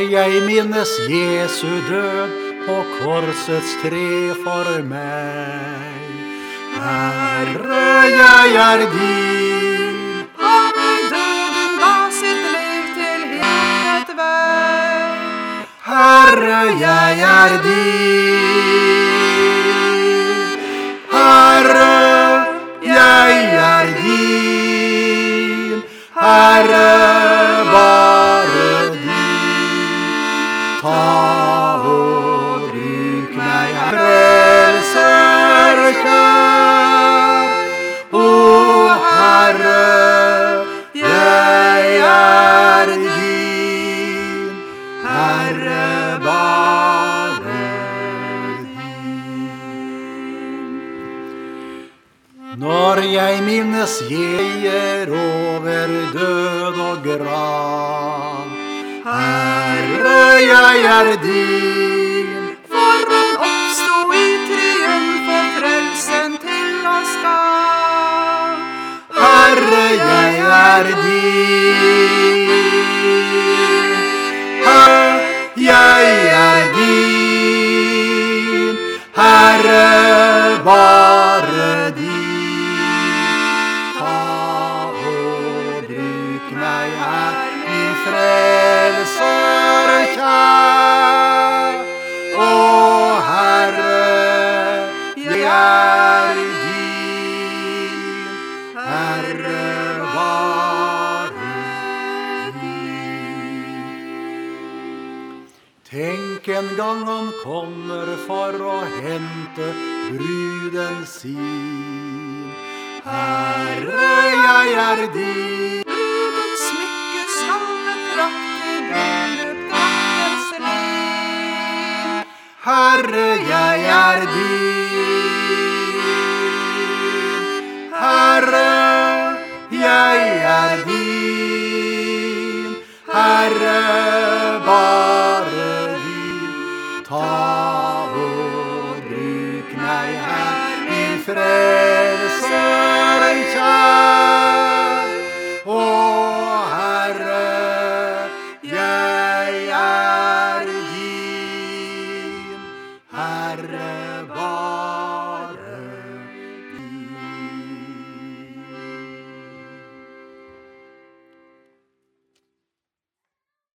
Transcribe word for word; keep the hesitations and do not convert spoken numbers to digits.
jeg minnes Jesu død på korsets tre for meg. Herre, jeg er din. Han i døden ga sitt liv til helt vei. Herre, jeg er din. Herre, jeg er din. Herre, bare din. Ta og bruk meg, frelser kjær. O Herre, jeg er din. Herre, bare din. Når jeg minnes jeg over død og grav, Herre, jeg er din. For han oppsto i triumf og frelsen til oss gav. Herre, jeg er din. Herre, jeg er din. Herre, bare din. Ta og bruk meg her, min frelser kjær. Å Herre, jeg er din. Herre, bare din. Tenk en gang han kommer for å hente bruden sin. Herre, jeg er din. Brudens smykke skal med prakt i bryllupsdraktens lin. Herre, jeg er din. Herre, jeg er din.